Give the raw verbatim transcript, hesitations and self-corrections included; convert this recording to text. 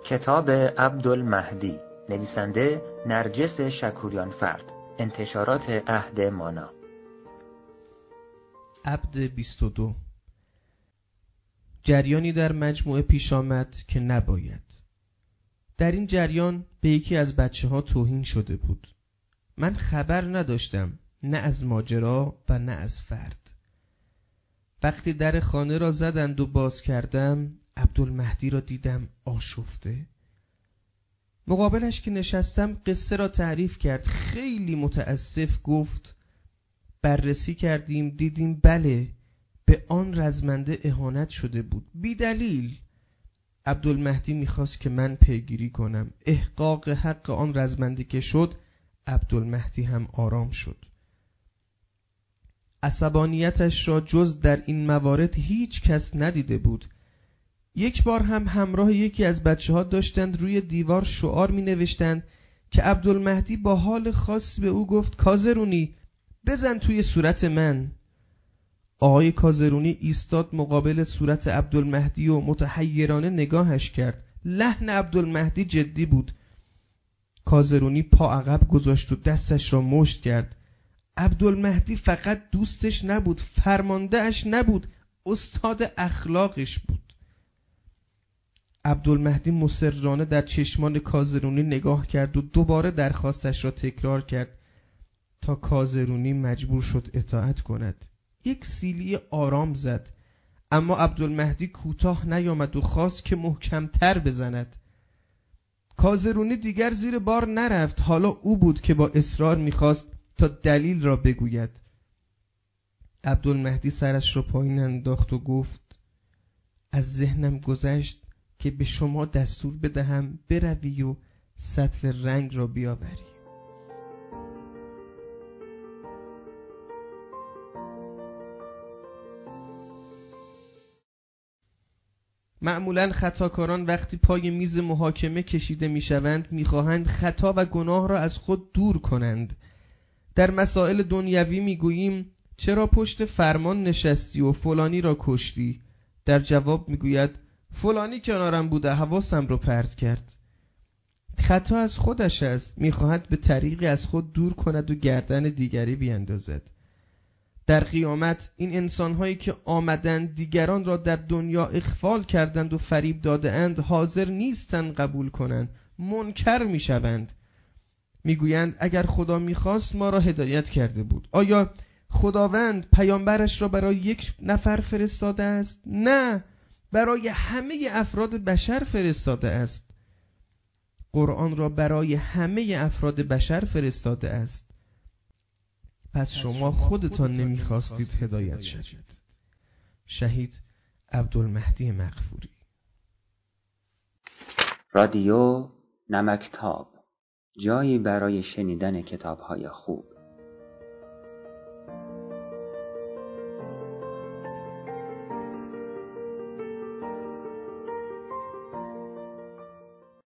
کتاب عبدالمهدی، نویسنده نرجس شکوریان فرد، انتشارات عهد مانا. عبد بیست و دو. جریانی در مجموعه پیش آمد که نباید. در این جریان به یکی از بچه ها توهین شده بود. من خبر نداشتم، نه از ماجرا و نه از فرد. وقتی در خانه را زدند و باز کردم، عبدالمهدی را دیدم آشفته. مقابلش که نشستم قصه را تعریف کرد. خیلی متاسف گفت بررسی کردیم، دیدیم بله به آن رزمنده اهانت شده بود، بی دلیل. عبدالمهدی میخواست که من پیگیری کنم. احقاق حق آن رزمنده که شد، عبدالمهدی هم آرام شد. عصبانیتش را جز در این موارد هیچ کس ندیده بود. یک بار هم همراه یکی از بچه ها داشتند روی دیوار شعار می نوشتند که عبدالمهدی با حال خاص به او گفت کازرونی بزن توی صورت من. آقای کازرونی ایستاد مقابل صورت عبدالمهدی و متحیرانه نگاهش کرد. لحن عبدالمهدی جدی بود. کازرونی پا عقب گذاشت و دستش را مشت کرد. عبدالمهدی فقط دوستش نبود، فرماندهش نبود، استاد اخلاقش بود. عبدالمهدی مصرانه در چشمان کازرونی نگاه کرد و دوباره درخواستش را تکرار کرد تا کازرونی مجبور شد اطاعت کند. یک سیلی آرام زد، اما عبدالمهدی کوتاه نیامد و خواست که محکمتر بزند. کازرونی دیگر زیر بار نرفت. حالا او بود که با اصرار میخواست تا دلیل را بگوید. عبدالمهدی سرش را پایین انداخت و گفت از ذهنم گذشت که به شما دستور بدهم بروی و سطل رنگ را بیاوری. معمولاً خطاکاران وقتی پای میز محاکمه کشیده میشوند میخواهند خطا و گناه را از خود دور کنند. در مسائل دنیوی میگوییم چرا پشت فرمان نشستی و فلانی را کشتی؟ در جواب میگوید فلانی کنارم بوده، حواسم رو پرت کرد. خطا از خودش است، میخواهد به طریقی از خود دور کند و گردن دیگری بیندازد. در قیامت این انسانهایی که آمدند دیگران را در دنیا اغفال کردند و فریب داده اند حاضر نیستند قبول کنند، منکر میشوند. میگویند اگر خدا میخواست ما را هدایت کرده بود. آیا خداوند پیامبرش را برای یک نفر فرستاده است؟ نه، برای همه افراد بشر فرستاده است. قرآن را برای همه افراد بشر فرستاده است. پس شما خودتان نمیخواستید هدایت شوید. شهید عبدالمهدی مغفوری. رادیو نمکتاب، جایی برای شنیدن کتاب‌های خوب.